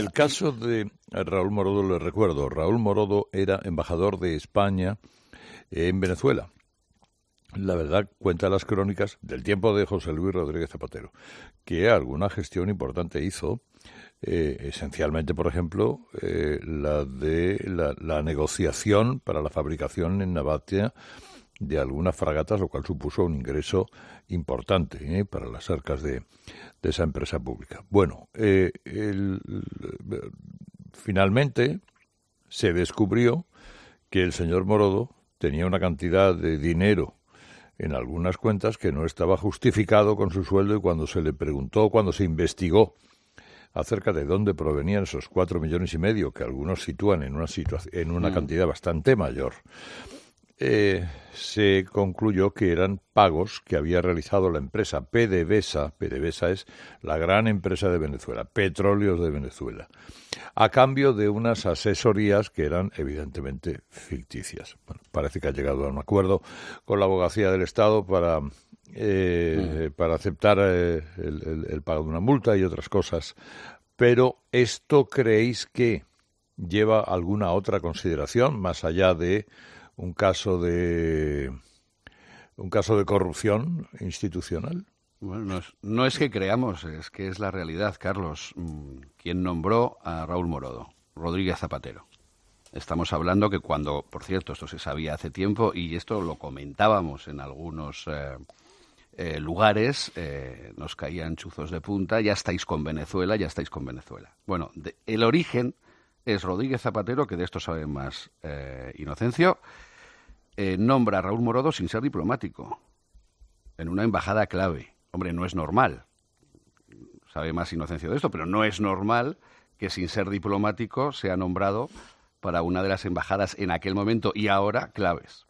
El caso de Raúl Morodo, le recuerdo, Raúl Morodo era embajador de España en Venezuela. La verdad, cuenta las crónicas del tiempo de José Luis Rodríguez Zapatero, que alguna gestión importante hizo, esencialmente, por ejemplo, la de la negociación para la fabricación en Navantia de algunas fragatas, lo cual supuso un ingreso importante para las arcas de esa empresa pública. Bueno, finalmente se descubrió que el señor Morodo tenía una cantidad de dinero en algunas cuentas que no estaba justificado con su sueldo, y cuando se le preguntó, cuando se investigó acerca de dónde provenían esos 4,5 millones, que algunos sitúan en una cantidad bastante mayor, se concluyó que eran pagos que había realizado la empresa PDVSA. PDVSA es la gran empresa de Venezuela, Petróleos de Venezuela, a cambio de unas asesorías que eran evidentemente ficticias. Bueno, parece que ha llegado a un acuerdo con la Abogacía del Estado para aceptar el pago de una multa y otras cosas. Pero ¿esto creéis que lleva alguna otra consideración más allá de un caso de corrupción institucional? Bueno, no es que creamos, es que es la realidad, Carlos. ¿Quién nombró a Raúl Morodo? Rodríguez Zapatero. Estamos hablando que cuando, por cierto, esto se sabía hace tiempo y esto lo comentábamos en algunos lugares, nos caían chuzos de punta, ya estáis con Venezuela. Bueno, el origen es Rodríguez Zapatero, que de esto sabe más Inocencio, nombra a Raúl Morodo sin ser diplomático, en una embajada clave. Hombre, no es normal, sabe más Inocencio de esto, pero no es normal que sin ser diplomático sea nombrado para una de las embajadas en aquel momento y ahora claves.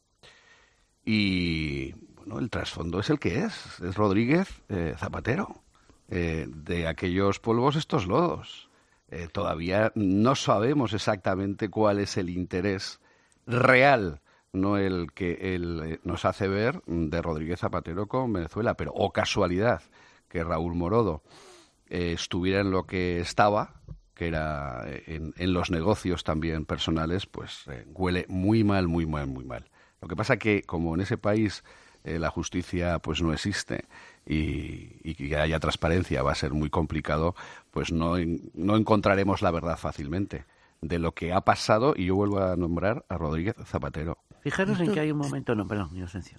Y bueno, el trasfondo es el que es Rodríguez Zapatero, de aquellos polvos estos lodos. Todavía no sabemos exactamente cuál es el interés real, no el que él nos hace ver, de Rodríguez Zapatero con Venezuela, pero casualidad que Raúl Morodo estuviera en lo que estaba, que era en los negocios también personales, pues huele muy mal. Lo que pasa que como en ese país la justicia pues no existe y que haya transparencia va a ser muy complicado, pues no encontraremos la verdad fácilmente de lo que ha pasado, y yo vuelvo a nombrar a Rodríguez Zapatero. Fijaros en que hay un momento... No, perdón, Inocencio.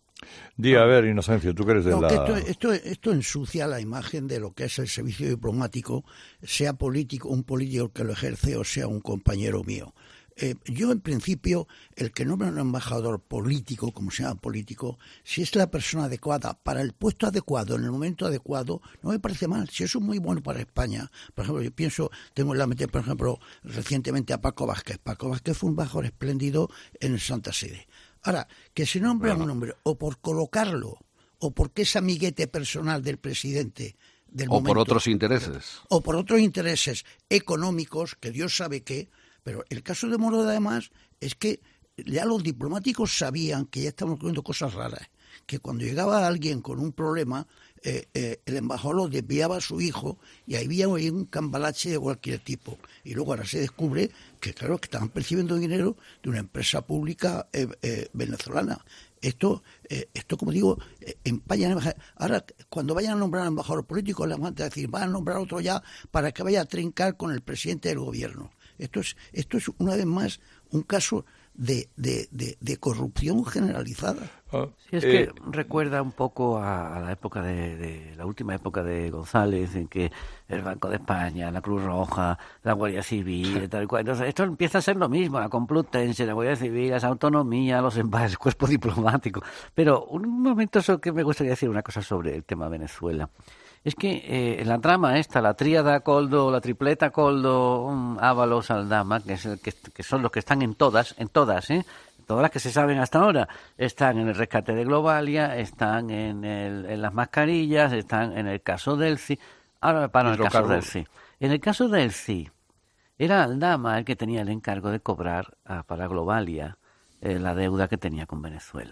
A ver, Inocencio, tú que eres de Esto ensucia la imagen de lo que es el servicio diplomático, sea un político que lo ejerce o sea un compañero mío. Yo, en principio, el que nombra un embajador político, como se llama político, si es la persona adecuada para el puesto adecuado, en el momento adecuado, no me parece mal. Si eso es muy bueno para España. Por ejemplo, yo tengo en la mente, por ejemplo, recientemente a Paco Vázquez. Paco Vázquez fue un embajador espléndido en el Santa Sede. Ahora, que se nombre a un hombre o por colocarlo, o porque es amiguete personal del presidente del momento. O por otros intereses. O por otros intereses económicos, que Dios sabe qué. Pero el caso de Morodo, además, es que ya los diplomáticos sabían que ya estamos viendo cosas raras, que cuando llegaba alguien con un problema, el embajador lo desviaba a su hijo y ahí había un cambalache de cualquier tipo. Y luego ahora se descubre que, claro, que estaban percibiendo dinero de una empresa pública venezolana. Esto, como digo, empaña. Ahora, cuando vayan a nombrar al embajador político, les van a decir, van a nombrar otro ya para que vaya a trincar con el presidente del gobierno. Esto es una vez más un caso de corrupción generalizada. Sí, es que recuerda un poco a la época de la última época de González, en que el Banco de España, la Cruz Roja, la Guardia Civil, tal y cual. Entonces, esto empieza a ser lo mismo, la Complutense, la Guardia Civil, las autonomías, los embates, el cuerpo diplomático. Pero un momento solo que me gustaría decir una cosa sobre el tema Venezuela. Es que en la trama esta, la tríada Koldo, la tripleta Koldo, Ábalos, Aldama, que son los que están en todas, todas las que se saben hasta ahora, están en el rescate de Globalia, están en las mascarillas, están en el caso del CI. Ahora me paro en el caso del CI. En el caso del CI, era Aldama el que tenía el encargo de cobrar para Globalia la deuda que tenía con Venezuela.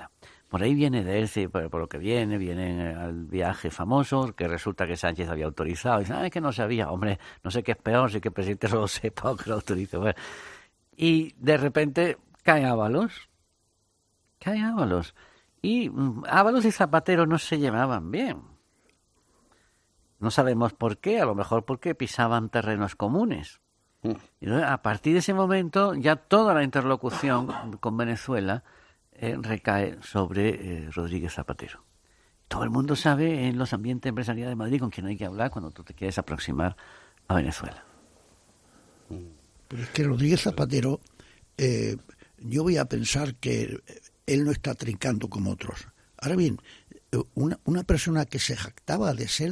por ahí viene Delcy, por lo que vienen al viaje famoso, que resulta que Sánchez había autorizado. Y dice, es que no sabía, hombre, no sé qué es peor, si que el presidente no lo sepa o que lo autorice. Bueno, y de repente cae Ábalos. Y Ábalos y Zapatero no se llevaban bien. No sabemos por qué, a lo mejor porque pisaban terrenos comunes. Y a partir de ese momento ya toda la interlocución con Venezuela recae sobre Rodríguez Zapatero. Todo el mundo sabe en los ambientes empresariales de Madrid con quién hay que hablar cuando tú te quieres aproximar a Venezuela. Pero es que Rodríguez Zapatero, yo voy a pensar que él no está trincando como otros. Ahora bien, una persona que se jactaba de ser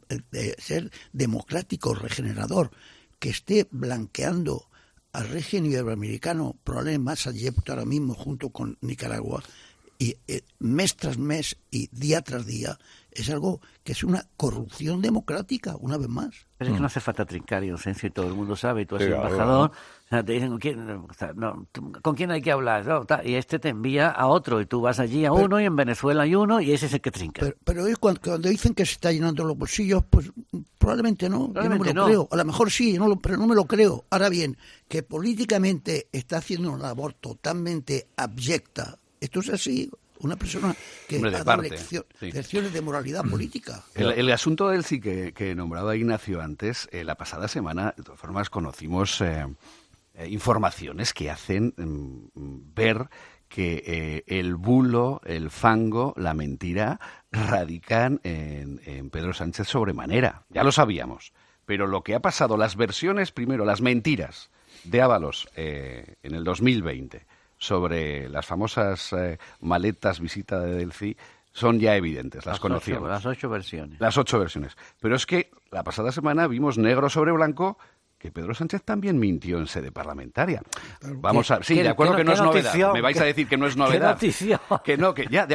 democrático, regenerador, que esté blanqueando al régimen iberoamericano, probablemente más adyecto ahora mismo junto con Nicaragua, y mes tras mes y día tras día, es algo que es una corrupción democrática, una vez más. Pero es que no hace falta trincar, Inocencio, y todo el mundo sabe, y tú eres embajador, o sea, te dicen ¿con quién hay que hablar? No, y este te envía a otro, y tú vas allí a uno, y en Venezuela hay uno, y ese es el que trinca. Pero cuando dicen que se está llenando los bolsillos, pues probablemente no, yo no me lo creo. A lo mejor sí, pero no me lo creo. Ahora bien, que políticamente está haciendo una labor totalmente abyecta, esto es así. Una persona que ha dado lecciones de moralidad política. El asunto del sí que nombraba Ignacio antes, la pasada semana, de todas formas, conocimos informaciones que hacen ver que el bulo, el fango, la mentira radican en Pedro Sánchez sobremanera. Ya lo sabíamos. Pero lo que ha pasado, las versiones, primero, las mentiras de Ábalos en el 2020, sobre las famosas maletas visita de Delcy, son ya evidentes, las conocíamos. Las 8 versiones. Las 8 versiones. Pero es que la pasada semana vimos negro sobre blanco que Pedro Sánchez también mintió en sede parlamentaria. Vamos a... Sí, de acuerdo que no es novedad. Me vais a decir que no es novedad. ¿Qué noticia? Que no, que ya...